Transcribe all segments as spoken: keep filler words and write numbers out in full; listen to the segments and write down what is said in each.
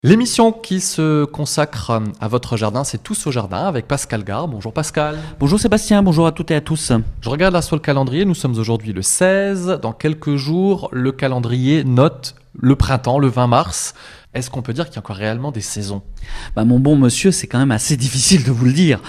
L'émission qui se consacre à votre jardin, c'est Tous au jardin avec Pascal Garbe. Bonjour Pascal. Bonjour Sébastien, bonjour à toutes et à tous. Je regarde là sur le calendrier, nous sommes aujourd'hui le seize. Dans quelques jours, le calendrier note le printemps, le vingt mars. Est-ce qu'on peut dire qu'il y a encore réellement des saisons ? Bah, mon bon monsieur, c'est quand même assez difficile de vous le dire.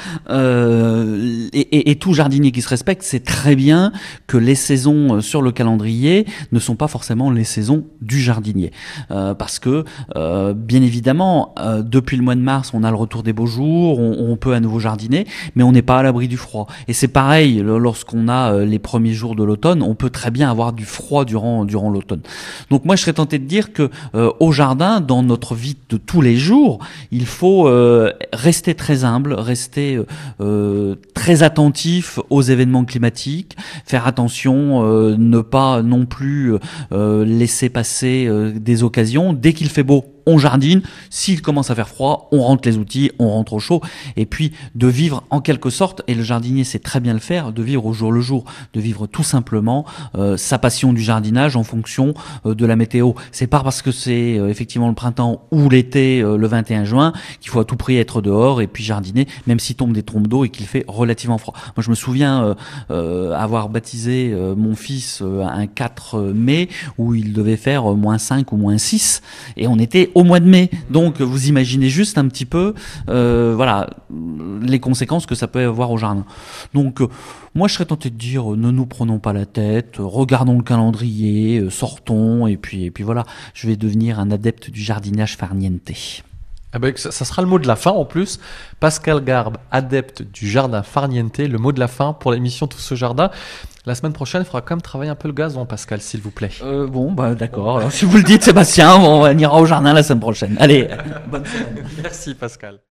Euh, et, et, et tout jardinier qui se respecte sait très bien que les saisons sur le calendrier ne sont pas forcément les saisons du jardinier. Euh, parce que, euh, bien évidemment, euh, depuis le mois de mars, on a le retour des beaux jours, on, on peut à nouveau jardiner, mais on n'est pas à l'abri du froid. Et c'est pareil, lorsqu'on a les premiers jours de l'automne, on peut très bien avoir du froid durant, durant l'automne. Donc moi, je serais tenté de dire que euh, au jardin, dans notre vie de tous les jours, il faut euh, rester très humble, rester euh, très attentif aux événements climatiques, faire attention, euh, ne pas non plus euh, laisser passer euh, des occasions. Dès qu'il fait beau, on jardine. S'il commence à faire froid, on rentre les outils, on rentre au chaud. Et puis de vivre en quelque sorte, et le jardinier sait très bien le faire, de vivre au jour le jour, de vivre tout simplement euh, sa passion du jardinage en fonction euh, de la météo. C'est pas parce que c'est euh, effectivement le printemps ou l'été, euh, le vingt et un juin, qu'il faut à tout prix être dehors et puis jardiner, même s'il tombe des trompes d'eau et qu'il fait relativement froid. Moi je me souviens euh, euh, avoir baptisé euh, mon fils euh, un quatre mai où il devait faire euh, moins cinq ou moins six et on était au mois de mai. Donc vous imaginez juste un petit peu euh, voilà les conséquences que ça peut avoir au jardin. Donc euh, moi je serais tenté de dire euh, ne nous prenons pas la tête, euh, regardons le calendrier, euh, sortons et puis, et puis voilà, je vais devenir un adepte du jardinage farniente. Eh ben, ça, ça sera le mot de la fin en plus. Pascal Garbe, adepte du jardin farniente, le mot de la fin pour l'émission Tous au jardin. La semaine prochaine, il faudra quand même travailler un peu le gazon, Pascal, s'il vous plaît. Euh, bon, bah d'accord. Alors si vous le dites, Sébastien, on ira au jardin la semaine prochaine. Allez, bonne semaine. Merci Pascal.